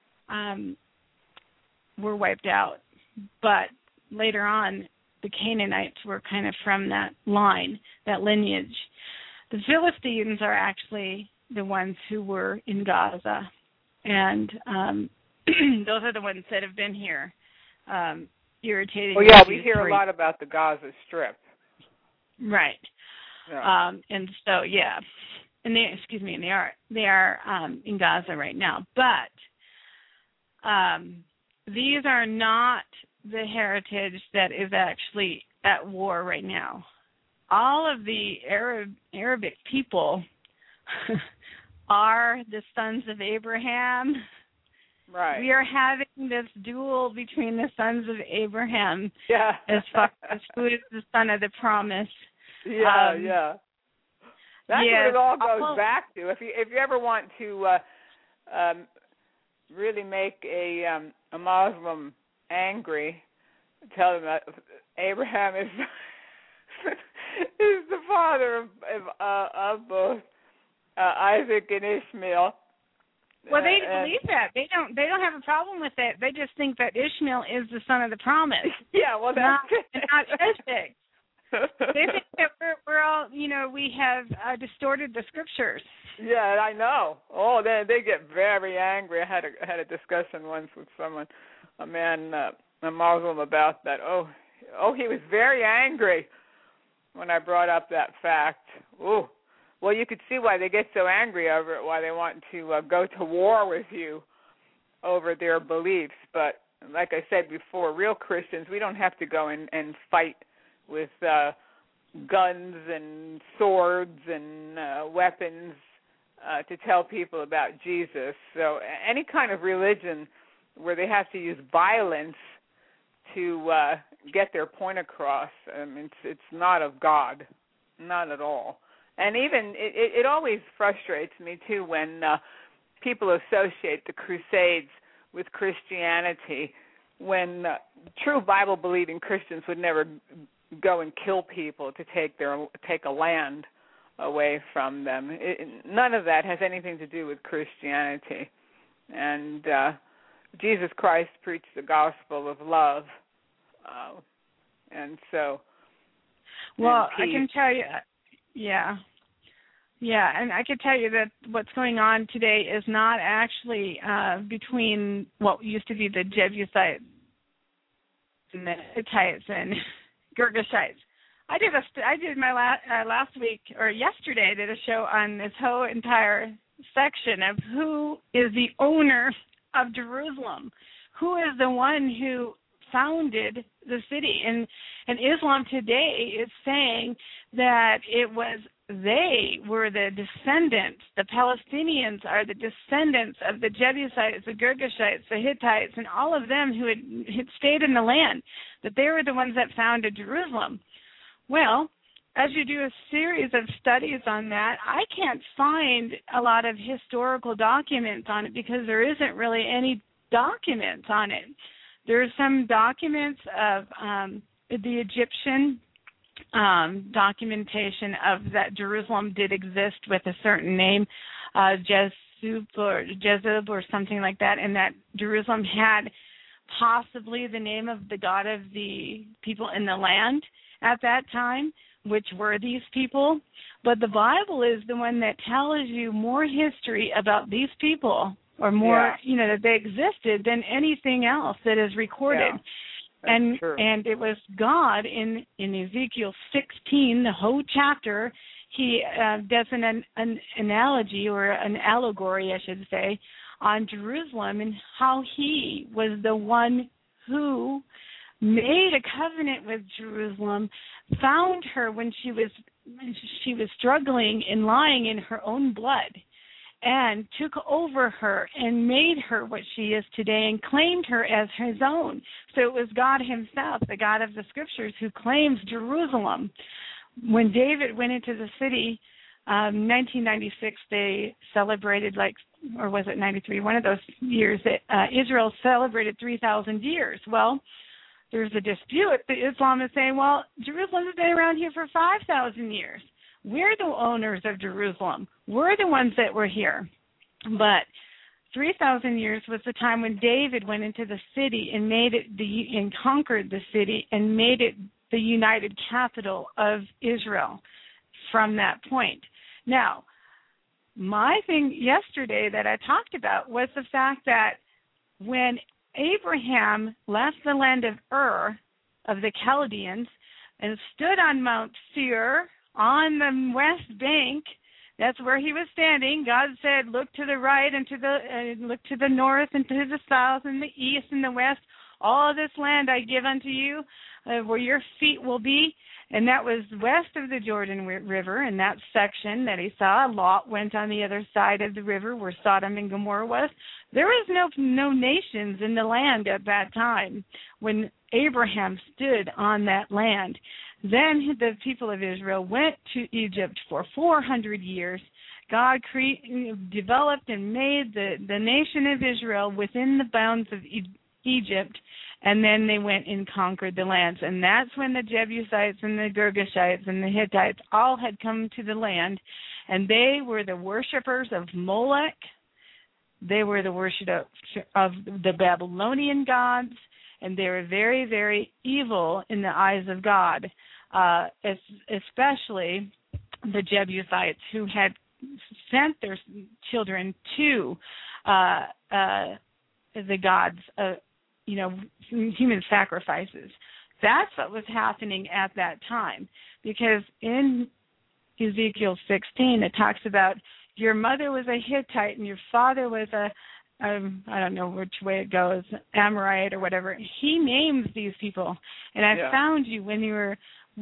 were wiped out, but later on the Canaanites were kind of from that line, that lineage. The Philistines are actually the ones who were in Gaza, and those are the ones that have been here. Irritating. Oh yeah, we hear a lot about the Gaza Strip. Right. Yeah. And so and they are in Gaza right now. But these are not the heritage that is actually at war right now. All of the Arabic people are the sons of Abraham. Right. We are having this duel between the sons of Abraham as far as who is the son of the promise. Yeah. That's what it all goes back to. If you ever want to really make a Muslim angry, tell them that Abraham is is the father of both Isaac and Ishmael. Well, they believe that. They don't have a problem with it. They just think that Ishmael is the son of the promise. Yeah, well, that's not Isaac. They think that we're all, we have distorted the scriptures. Yeah, I know. Oh, they get very angry. I had a discussion once with someone, a man, a Muslim, about that. Oh, he was very angry when I brought up that fact. Ooh. Well, you could see why they get so angry over it, why they want to go to war with you over their beliefs. But like I said before, real Christians, we don't have to go and fight with guns and swords and weapons to tell people about Jesus. So any kind of religion where they have to use violence to get their point across, it's not of God, not at all. And even it always frustrates me too when people associate the Crusades with Christianity, when true Bible-believing Christians would never go and kill people to take a land away from them. None of that has anything to do with Christianity. And Jesus Christ preached the gospel of love, and so. Well, I can tell you. Yeah, and I can tell you that what's going on today is not actually between what used to be the Jebusites and the Hittites and Girgashites. I did my last week or yesterday. I did a show on this whole entire section of who is the owner of Jerusalem, who is the one who founded the city. And Islam today is saying that they were the descendants, the Palestinians are the descendants of the Jebusites, the Girgashites, the Hittites, and all of them who had stayed in the land, that they were the ones that founded Jerusalem. Well, as you do a series of studies on that, I can't find a lot of historical documents on it because there isn't really any documents on it. There are some documents of the Egyptian documentation of that Jerusalem did exist with a certain name, Jezub or something like that, and that Jerusalem had possibly the name of the god of the people in the land at that time, which were these people. But the Bible is the one that tells you more history about these people, or more, that they existed than anything else that is recorded. Yeah. And it was God in Ezekiel 16, the whole chapter. He does an analogy, or an allegory, I should say, on Jerusalem and how he was the one who made a covenant with Jerusalem, found her when she was struggling and lying in her own blood, and took over her and made her what she is today and claimed her as his own. So it was God himself, the God of the Scriptures, who claims Jerusalem. When David went into the city, 1996, they celebrated, or was it 93, one of those years, that Israel celebrated 3,000 years. Well, there's a dispute. Islam is saying, well, Jerusalem has been around here for 5,000 years. We're the owners of Jerusalem. We're the ones that were here. But 3,000 years was the time when David went into the city and made it and conquered the city and made it the united capital of Israel from that point. Now, my thing yesterday that I talked about was the fact that when Abraham left the land of Ur, of the Chaldeans, and stood on Mount Seir on the west bank, that's where he was standing. God said, look to the right and look to the north and to the south and the east and the west. All this land I give unto you, where your feet will be. And that was west of the Jordan River, in that section that he saw. Lot went on the other side of the river where Sodom and Gomorrah was. There was no nations in the land at that time when Abraham stood on that land. Then the people of Israel went to Egypt for 400 years. God developed and made the nation of Israel within the bounds of Egypt, and then they went and conquered the lands. And that's when the Jebusites and the Girgashites and the Hittites all had come to the land, and they were the worshipers of Molech. They were the worshipers of the Babylonian gods, and they were very, very evil in the eyes of God, especially the Jebusites, who had sent their children to the gods, human sacrifices. That's what was happening at that time, because in Ezekiel 16 it talks about your mother was a Hittite and your father was I don't know which way it goes, Amorite or whatever. He names these people, and I found you when you were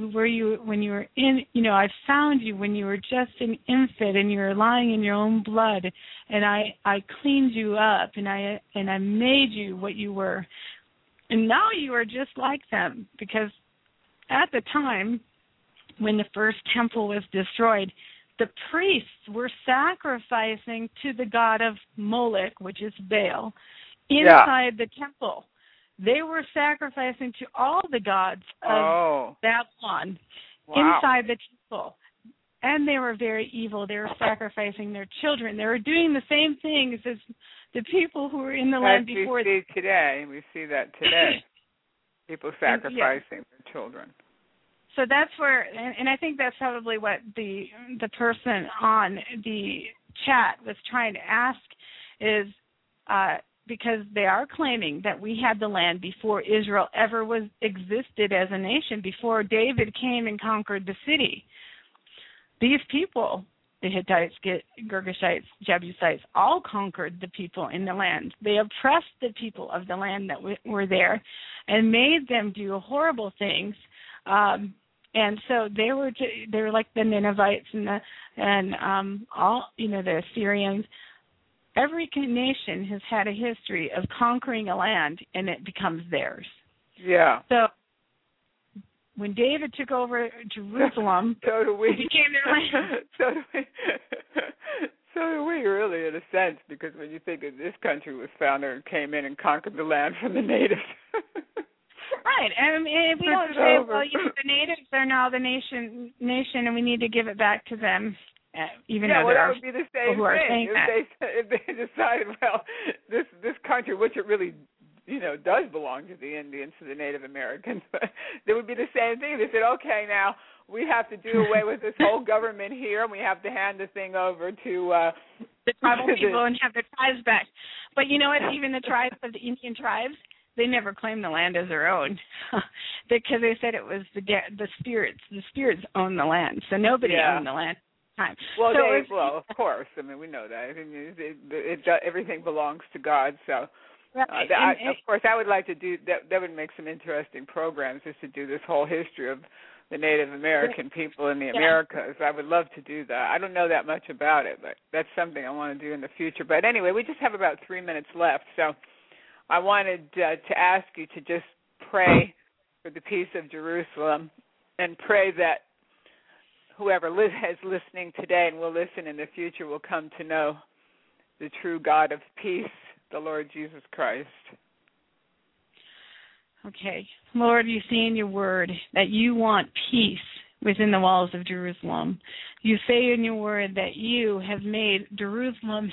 I found you when you were just an infant and you were lying in your own blood, and I cleaned you up and I made you what you were. And now you are just like them, because at the time when the first temple was destroyed, the priests were sacrificing to the god of Molech, which is Baal, inside the temple. They were sacrificing to all the gods of Babylon inside the temple. And they were very evil. They were sacrificing their children. They were doing the same things as the people who were in the land before. We see that today. People sacrificing their children. So that's where, and I think that's probably what the person on the chat was trying to ask is, because they are claiming that we had the land before Israel ever existed as a nation, before David came and conquered the city. These people, the Hittites, Girgashites, Jebusites, all conquered the people in the land. They oppressed the people of the land that were there and made them do horrible things. And so they were like the Ninevites and all, the Assyrians. Every nation has had a history of conquering a land, and it becomes theirs. Yeah. So when David took over Jerusalem, so do we. It became their land. So do we, really, in a sense, because when you think of this country was founded and came in and conquered the land from the natives. Right, and if we don't say, well, the natives are now the nation, and we need to give it back to them. Even though there that are would be the same people who are thing if they decided, well, this country, which it really, does belong to the Indians, to the Native Americans, there would be the same thing. They said, okay, now we have to do away with this whole government here, and we have to hand the thing over to the tribal people and have their tribes back. But you know what? Even the tribes of the Indian tribes, they never claimed the land as their own because they said it was the spirits. The spirits own the land, so nobody owned the land. Time. Well, of course. I mean, we know that. I mean, everything belongs to God. So, of course, I would like to do that. That would make some interesting programs, just to do this whole history of the Native American people in the Americas. I would love to do that. I don't know that much about it, but that's something I want to do in the future. But anyway, we just have about 3 minutes left, so I wanted to ask you to just pray for the peace of Jerusalem and pray that whoever is listening today and will listen in the future will come to know the true God of peace, the Lord Jesus Christ. Okay. Lord, you say in your word that you want peace within the walls of Jerusalem. You say in your word that you have made Jerusalem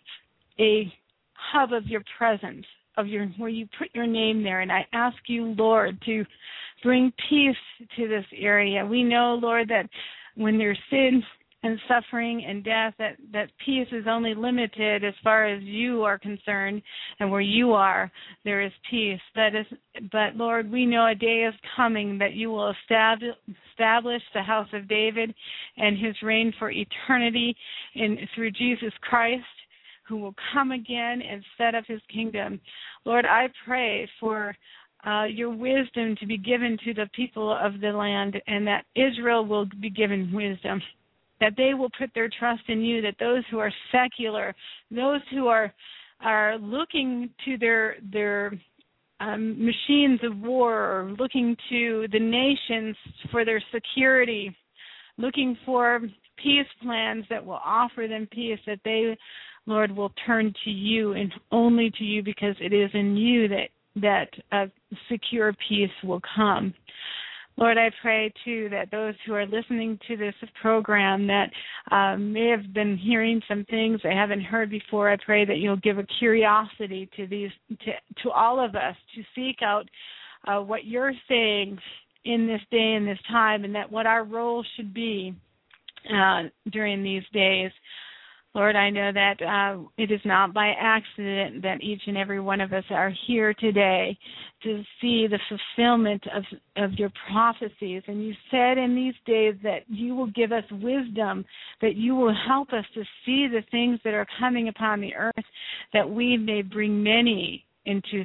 a hub of your presence, where you put your name there. And I ask you, Lord, to bring peace to this area. We know, Lord, that when there's sin and suffering and death, that peace is only limited as far as you are concerned, and where you are, there is peace. But Lord, we know a day is coming that you will establish the house of David and his reign for eternity through Jesus Christ, who will come again and set up his kingdom. Lord, I pray for your wisdom to be given to the people of the land, and that Israel will be given wisdom, that they will put their trust in you, that those who are secular, those who are looking to their machines of war, or looking to the nations for their security, looking for peace plans that will offer them peace, that they, Lord, will turn to you and only to you, because it is in you that secure peace will come. Lord, I pray, too, that those who are listening to this program that may have been hearing some things they haven't heard before, I pray that you'll give a curiosity to all of us to seek out what you're saying in this day and this time, and that what our role should be during these days. Lord, I know that it is not by accident that each and every one of us are here today to see the fulfillment of your prophecies. And you said in these days that you will give us wisdom, that you will help us to see the things that are coming upon the earth, that we may bring many into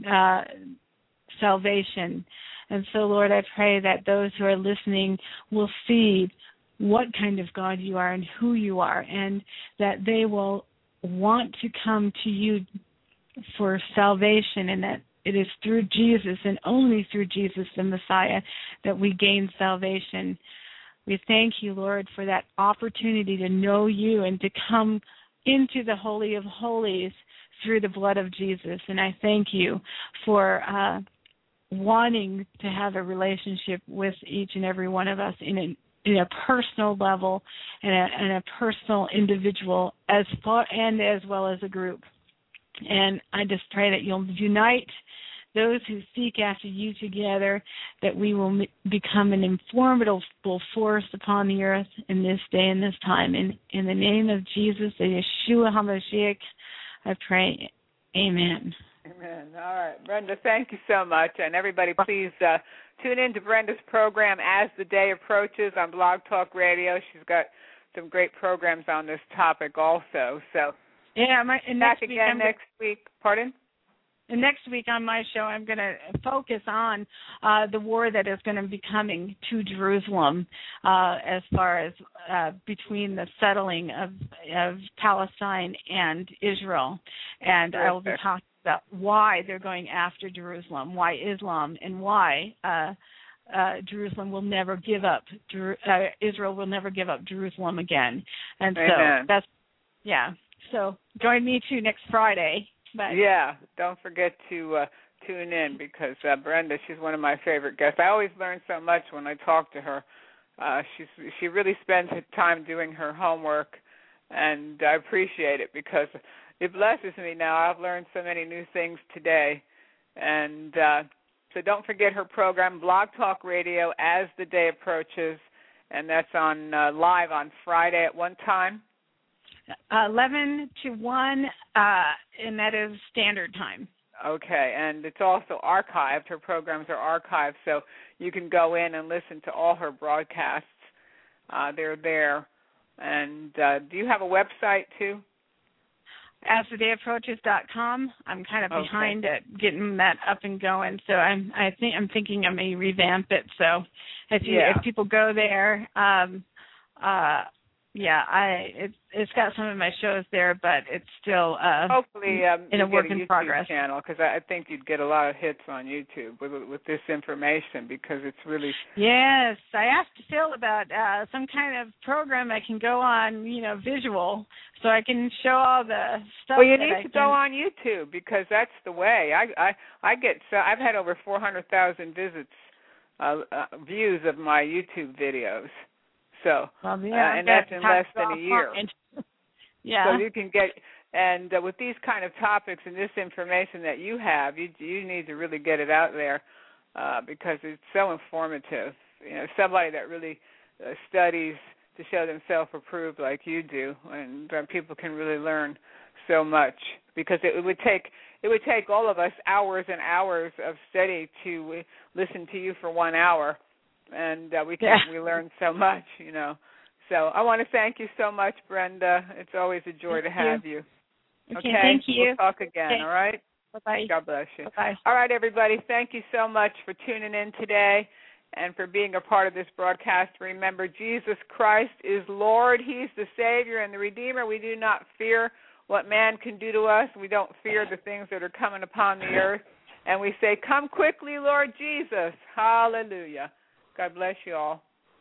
salvation. And so, Lord, I pray that those who are listening will see what kind of God you are and who you are, and that they will want to come to you for salvation, and that it is through Jesus and only through Jesus the Messiah that we gain salvation. We thank you, Lord, for that opportunity to know you and to come into the Holy of Holies through the blood of Jesus. And I thank you for wanting to have a relationship with each and every one of us in a personal level and a personal individual as well as a group. And I just pray that you'll unite those who seek after you together, that we will become an formidable force upon the earth in this day and this time. In the name of Jesus, the Yeshua HaMashiach, I pray. Amen. Amen. All right. Brenda, thank you so much. And everybody, please tune in to Brenda's program As the Day Approaches on Blog Talk Radio. She's got some great programs on this topic also. So, yeah, back again next week. Pardon? And next week on my show, I'm going to focus on the war that is going to be coming to Jerusalem as far as between the settling of Palestine and Israel. And I will be talking about why they're going after Jerusalem, why Islam, and why Jerusalem will never give up. Israel will never give up Jerusalem again. And Amen. So that's, yeah. So join me too next Friday. But yeah, don't forget to tune in because Brenda, she's one of my favorite guests. I always learn so much when I talk to her. She really spends her time doing her homework, and I appreciate it because it blesses me now. I've learned so many new things today. And so don't forget her program, Blog Talk Radio, As the Day Approaches, and that's on live on Friday at what time? 11 to 1, and that is standard time. Okay, and it's also archived. Her programs are archived, so you can go in and listen to all her broadcasts. They're there. And do you have a website, too? AsTheDayApproaches.com. I'm kind of behind at getting that up and going, so I'm thinking I may revamp it. So if people go there, it's got some of my shows there, but it's still hopefully in a work in YouTube progress channel, because I think you'd get a lot of hits on YouTube with this information because it's really. Yes, I asked Phil about some kind of program I can go on, visual, so I can show all the stuff. Well, you need to go on YouTube because that's the way. I've had over 400,000 visits, views of my YouTube videos. So, and that's in less than a year. Yeah. So you can get, and with these kind of topics and this information that you have, you need to really get it out there because it's so informative. Somebody that really studies to show themselves approved like you do, and people can really learn so much because it would take all of us hours and hours of study to listen to you for 1 hour. And we learn so much, So I want to thank you so much, Brenda. It's always a joy to have you. Okay, thank you. We'll talk again, all right? Bye-bye. God bless you. Bye-bye. All right, everybody, thank you so much for tuning in today and for being a part of this broadcast. Remember, Jesus Christ is Lord. He's the Savior and the Redeemer. We do not fear what man can do to us. We don't fear the things that are coming upon the earth. And we say, come quickly, Lord Jesus. Hallelujah. God bless you all.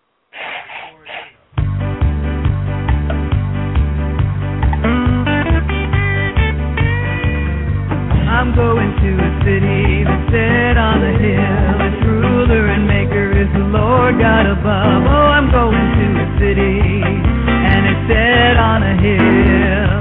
I'm going to a city that's set on a hill. Its ruler and maker is the Lord God above. Oh, I'm going to a city, and it's set on a hill.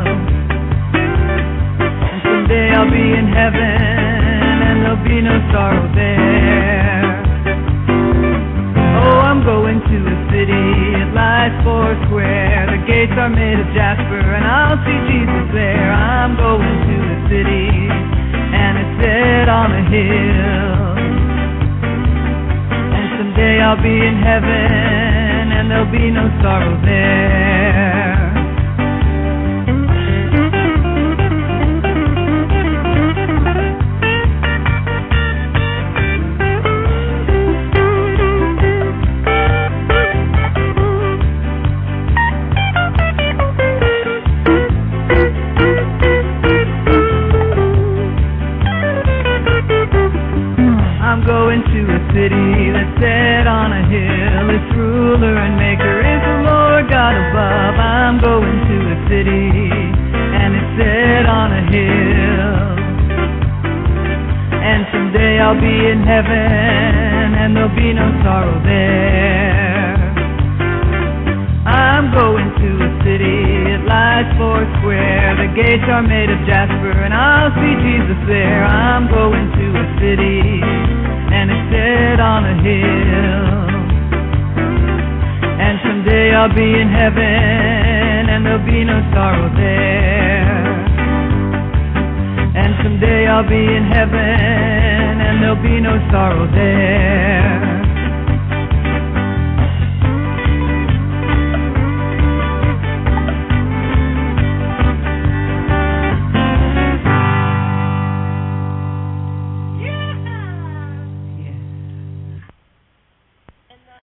And someday I'll be in heaven, and there'll be no sorrow there. Oh, I'm going to a city, it lies four square. The gates are made of jasper, and I'll see Jesus there. I'm going to a city, and it's set on a hill. And someday I'll be in heaven, and there'll be no sorrow there. I'm going to a city that's set on a hill. Its ruler and maker is the Lord God above. I'm going to a city, and it's set on a hill. And someday I'll be in heaven, and there'll be no sorrow there. I'm going to a city, it lies four square. The gates are made of jasper, and I'll see Jesus there. I'm going to a city, and it's set on a hill. And someday I'll be in heaven, and there'll be no sorrow there. And someday I'll be in heaven and there'll be no sorrow there.